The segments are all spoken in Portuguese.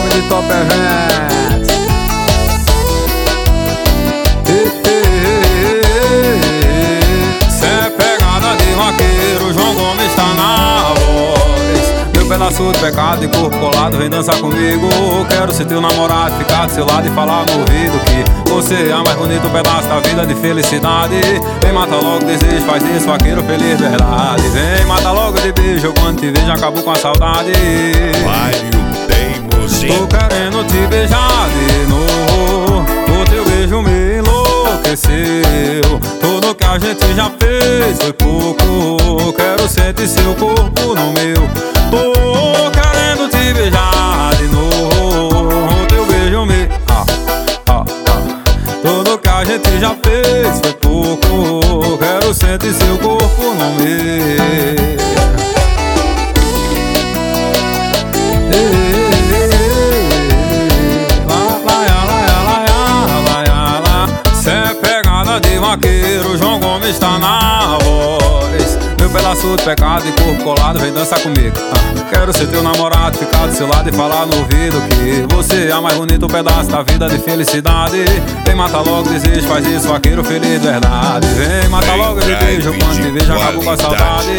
nome de Top Events. Cê é pegada de vaqueiro, João Gomes tá na voz. Meu pedaço de pecado e corpo colado, vem dançar comigo. Quero ser teu namorado, ficar do seu lado e falar no ouvido que você é a mais bonito pedaço da vida de felicidade. Vem, mata logo o desejo, faz isso, vaqueiro feliz, verdade. Vem, mata logo de beijo, quando te vejo acabo com a saudade. Vai o teimosinho. Tô querendo te beijar de novo, o teu beijo me enlouqueceu. Tudo que a gente já fez foi pouco, quero sentir seu corpo no meu. Tô querendo te beijar de novo, o teu beijo me Tudo que a gente já fez foi pouco, quero sentir seu corpo no meu. Cê é pegada de vaqueiro, João Gomes tá na voz. Meu pedaço de pecado e corpo colado, vem dançar comigo. Quero ser teu namorado, ficar do seu lado e falar no ouvido que você é a mais bonito pedaço da vida de felicidade. Vem, mata logo o desejo, faz isso, vaqueiro feliz, verdade. Vem, mata logo de beijo, quando te vejo acabo com a saudade.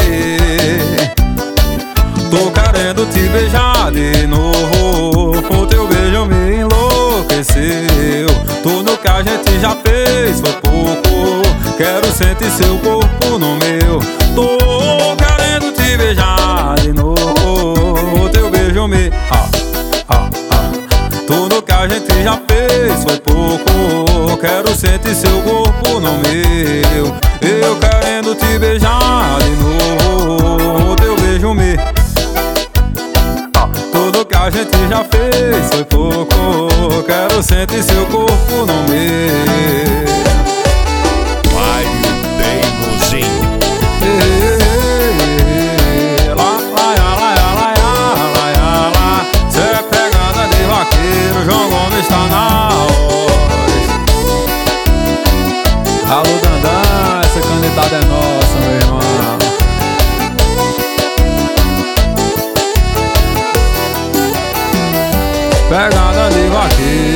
Tô querendo te beijar de novo, o teu beijo me enlouqueceu. Tudo que a gente já fez foi pouco, quero sentir seu corpo no meu. Tô querendo te beijar de novo, o teu beijo me Tudo que a gente já fez foi pouco, quero sentir seu corpo no meu. Eu querendo te beijar de novo, o teu beijo me Tudo que a gente já fez foi pouco, quero sentir seu corpo no meu. Vai o teimosinho. Cê é pegada de vaqueiro, João Gomes tá na voz. Alô, Dandan, essa candidatura é nossa, meu irmão. Pegada de vaqueiro.